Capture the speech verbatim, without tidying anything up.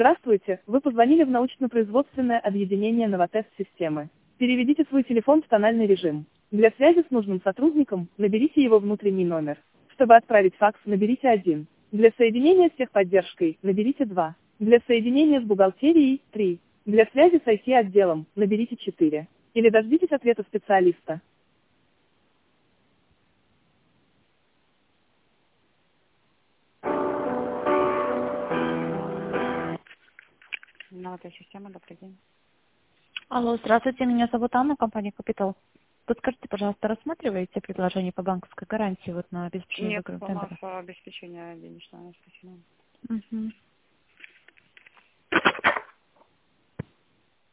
Здравствуйте, вы позвонили в научно-производственное объединение Новотест-системы. Переведите свой телефон в тональный режим. Для связи с нужным сотрудником, наберите его внутренний номер. Чтобы отправить факс, наберите один. Для соединения с техподдержкой, наберите два. Для соединения с бухгалтерией, три. Для связи с ай ти-отделом, наберите четыре. Или дождитесь ответа специалиста. Новая система, добрый день. Алло, здравствуйте, меня зовут Анна, компания Капитал. Подскажите, пожалуйста, рассматриваете предложение по банковской гарантии вот на обеспечение Нет, выигрыша у нас тендера? обеспечение денежного, спасибо. Угу.